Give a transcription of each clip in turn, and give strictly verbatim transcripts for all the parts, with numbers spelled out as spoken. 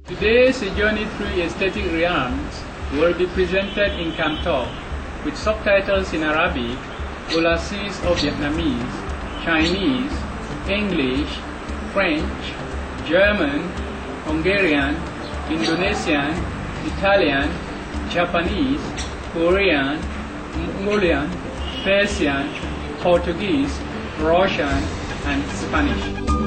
Today's journey through aesthetic realms will be presented in Canton with subtitles in Arabic, overseas or Vietnamese, Chinese, English, French, German, Hungarian, Indonesian, Italian, Japanese, Korean, Mongolian, Persian, Portuguese, Russian, and Spanish.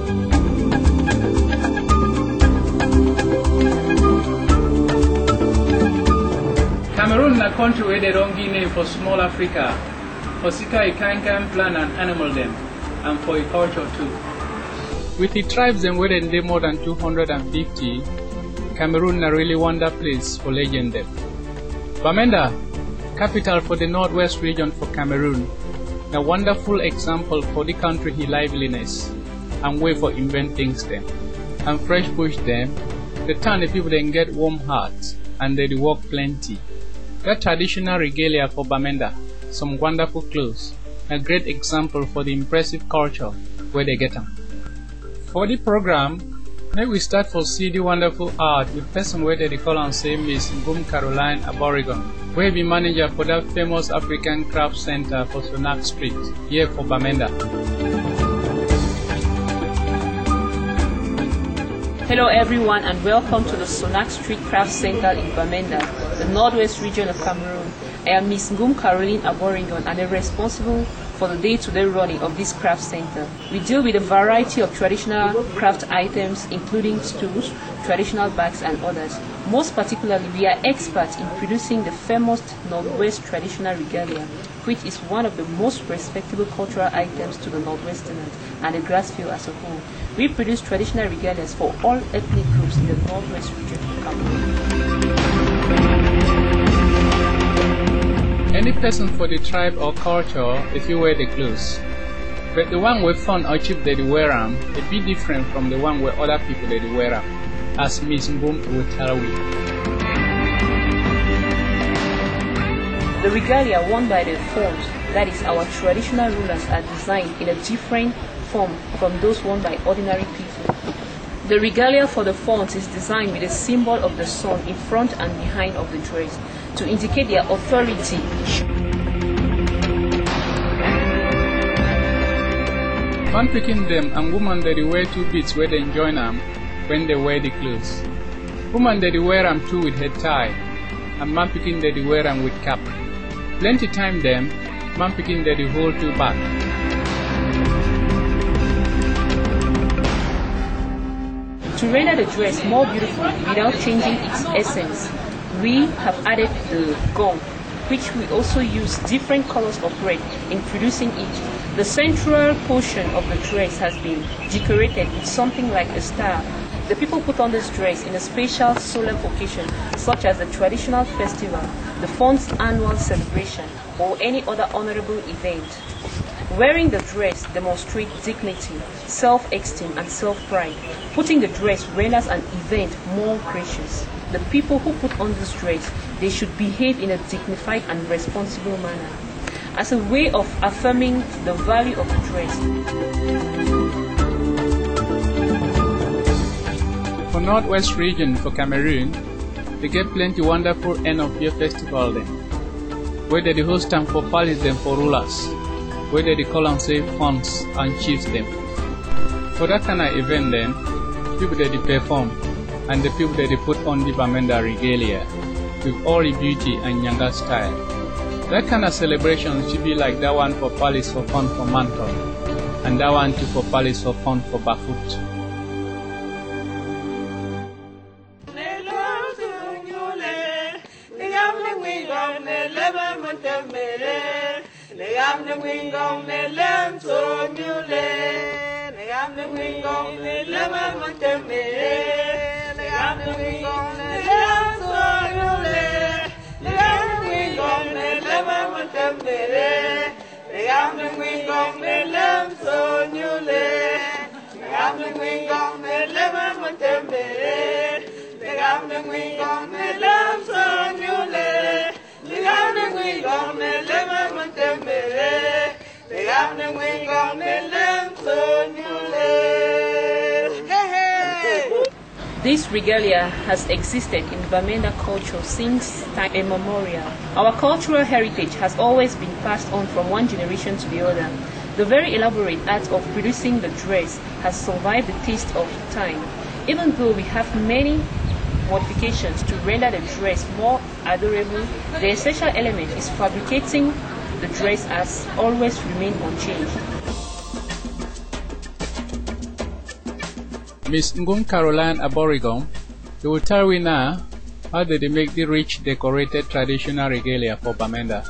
Cameroon is a country where they don't give name for small Africa, for sika a kind kind plant and animal them, and for a culture too. With the tribes and where they more than two hundred fifty, Cameroon is a really wonder place for legend them. Bamenda, capital for the northwest region for Cameroon, a wonderful example for the country liveliness and way for inventing them. And fresh bush them, the town the people then get warm hearts and they work plenty. That traditional regalia for Bamenda, some wonderful clothes, a great example for the impressive culture where they get them. For the program, may we start for see the wonderful art with person where they call and say Miss Ngum Caroline Aborigon, where be manager for that famous African craft center for Sonak Street, here for Bamenda. Hello everyone and welcome to the Sonak Street Craft Center in Bamenda, the northwest region of Cameroon. I am Miss Ngum Caroline Aborigon and I'm responsible for the day-to-day running of this craft center. We deal with a variety of traditional craft items including stools, traditional bags and others. Most particularly, we are experts in producing the famous Northwest traditional regalia, which is one of the most respectable cultural items to the Northwesterners and the Grassfield as a whole. We produce traditional regalias for all ethnic groups in the Northwest region of Cameroon. Any person for the tribe or culture if you wear the clothes. But the one we found or cheap that they wear them, it be different from the one where other people that they wear them, as Miss Ngum will tell you. The regalia worn by the Fons, that is our traditional rulers, are designed in a different form from those worn by ordinary people. The regalia for the Fons is designed with a symbol of the sun in front and behind of the dress to indicate their authority. Man picking them and woman that they wear two beads where they join them when they wear the clothes. Woman that they wear them too with head tie, and man picking that they wear them with cap. Plenty time them, man picking that they hold two back. To render the dress more beautiful without changing its essence, we have added the gong, which we also use different colors of red in producing it. The central portion of the dress has been decorated with something like a star. The people put on this dress in a special solemn occasion, such as the traditional festival, the Fons annual celebration, or any other honorable event. Wearing the dress demonstrates dignity, self-esteem, and self-pride. Putting the dress renders an event more gracious. The people who put on this dress, they should behave in a dignified and responsible manner, as a way of affirming the value of the dress. For Northwest region for Cameroon, they get plenty wonderful end of year festival then, where they host them for palace them for rulers, where they call and say Fons and chiefs them. For that kind of event then, people that they perform and the people that they put on the Bamenda regalia with all the beauty and younger style. That kind of celebration should be like that one for palace for fun for Manton, and that one too for palace for fun for Bafut. This regalia has existed in Bamenda culture since time immemorial. Our cultural heritage has always been passed on from one generation to the other. The very elaborate art of producing the dress has survived the test of time. Even though we have many modifications to render the dress more adorable, the essential element is fabricating the dress has always remained unchanged. Miss Ngum Caroline Aboregum, you will tell me now how did they make the rich decorated traditional regalia for Bamenda.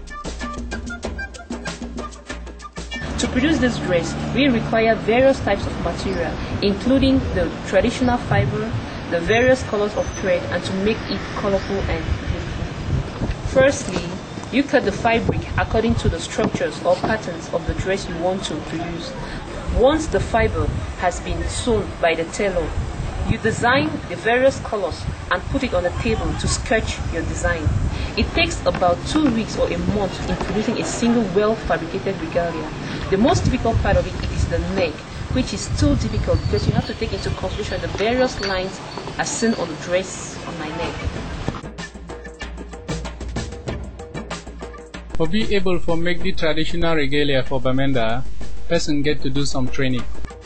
To produce this dress, we require various types of material, including the traditional fiber, the various colors of thread, and to make it colorful and beautiful. Firstly, you cut the fabric according to the structures or patterns of the dress you want to produce. Once the fiber has been sewn by the tailor, you design the various colors and put it on the table to sketch your design. It takes about two weeks or a month in producing a single well-fabricated regalia. The most difficult part of it is the neck, which is still difficult because you have to take into consideration the various lines as seen on the dress on my neck. For being able to make the traditional regalia for Bamenda, person get to do some training.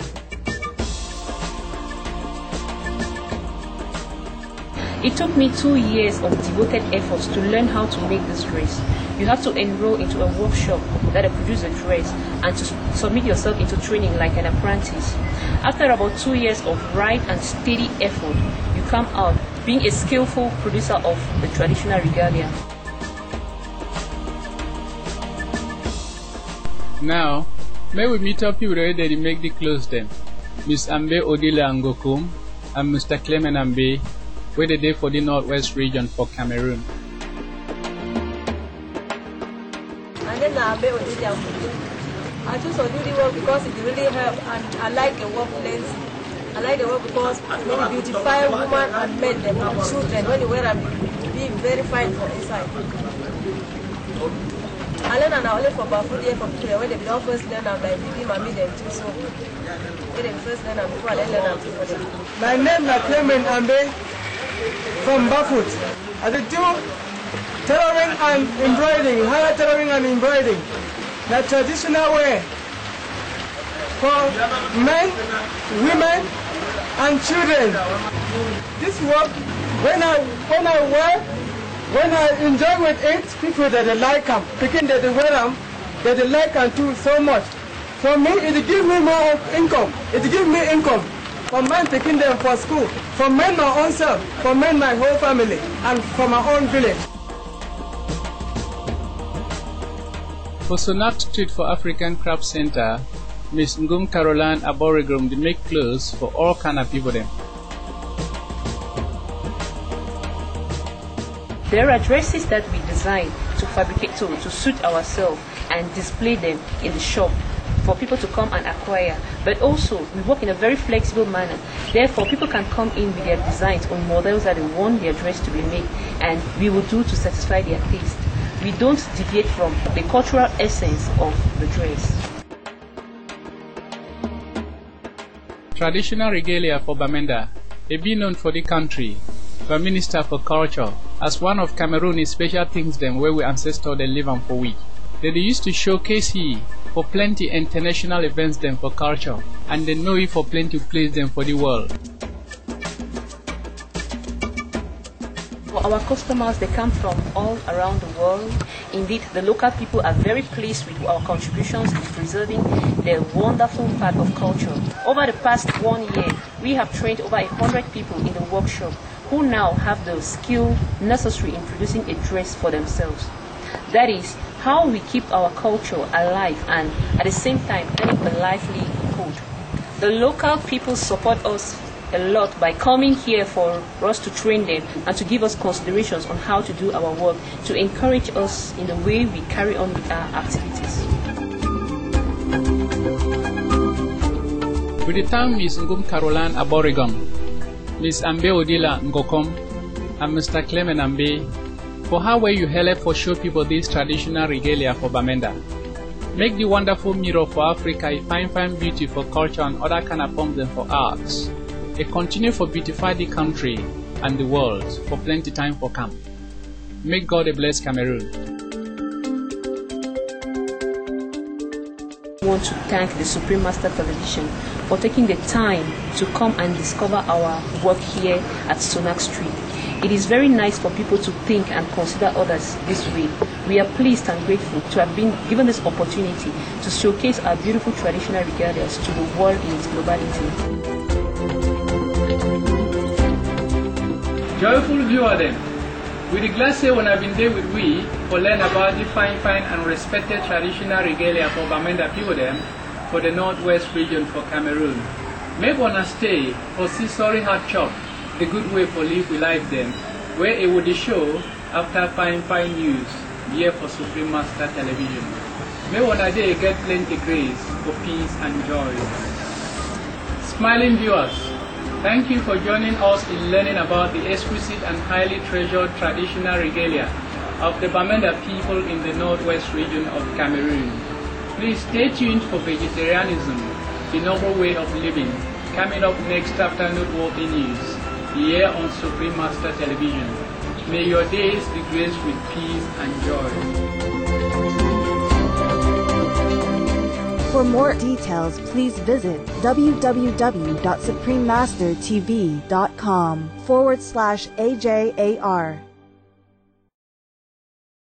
It took me two years of devoted efforts to learn how to make this dress. You have to enroll into a workshop that will produce a dress and to submit yourself into training like an apprentice. After about two years of right and steady effort, you come out being a skillful producer of the traditional regalia. Now, may we meet up people that they make the clothes then. Miss Ambe Odila Ngokum and Mister Clement Ambe, where they day for the Northwest region for Cameroon. And then Ambe Odila Ngokum. I choose to do the work because it really helps, and I like the workplace. I like the work because when you beautify women and men them and children, when you wear them, you be very fine for inside. I learn and I only for Bafu here from here when they don't first learn and by baby mommy them too, so when they first learn and before I learn and before them. My name is Clement Ambe from Bafut. I do tailoring and embroidering, hair tailoring and embroidering. The traditional way for men, women and children. This work, when I when I wear When I enjoy with it, people that they like them, picking that they wear them, that they like them too so much. For me, it gives me more income. It gives me income. For men taking them for school, for men my own self, for men my whole family, and for my own village. For Sonat Street for African Craft Center, Miss Ngum Caroline Aboregum they make clothes for all kind of people them. There are dresses that we design to fabricate to, to suit ourselves and display them in the shop for people to come and acquire. But also, we work in a very flexible manner. Therefore, people can come in with their designs on models that they want their dress to be made, and we will do to satisfy their taste. We don't deviate from the cultural essence of the dress. Traditional regalia for Bamenda, they be known for the country. The Minister for Culture, as one of Cameroon's special things them where we ancestors they live on for week. They, they used to showcase it for plenty international events them for culture, and they know it for plenty place them for the world. For our customers, they come from all around the world. Indeed, the local people are very pleased with our contributions in preserving their wonderful part of culture. Over the past one year, we have trained over a hundred people in the workshop who now have the skill necessary in producing a dress for themselves. That is how we keep our culture alive and at the same time earning a livelihood. The local people support us a lot by coming here for us to train them and to give us considerations on how to do our work, to encourage us in the way we carry on with our activities. With the time Miss Ngum Caroline Aboregum, Miss Ambe Odila Ngokum, and Mister Clement Ambe, for how well you help for show people this traditional regalia for Bamenda. Make the wonderful mirror for Africa a fine fine beauty for culture and other kind of forms and for arts. and continue to beautify the country and the world for plenty time for come. May God bless Cameroon. I want to thank the Supreme Master Television for taking the time to come and discover our work here at Sonac Street. It is very nice for people to think and consider others this way. We are pleased and grateful to have been given this opportunity to showcase our beautiful traditional regalias to the world in its globality. Joyful viewer then, we the glad say when I've been there with we for learn about the fine fine and respected traditional regalia for Bamenda people them for the northwest region for Cameroon. Make one stay for see sorry hard chop, the good way for live we life them, where it would show after fine fine news here for Supreme Master Television. May one day get plenty grace for peace and joy. Smiling viewers, thank you for joining us in learning about the exquisite and highly treasured traditional regalia of the Bamenda people in the northwest region of Cameroon. Please stay tuned for vegetarianism, the noble way of living, coming up next after noteworthy news, here on Supreme Master Television. May your days be graced with peace and joy. For more details, please visit www.suprememastertv.com forward slash AJAR.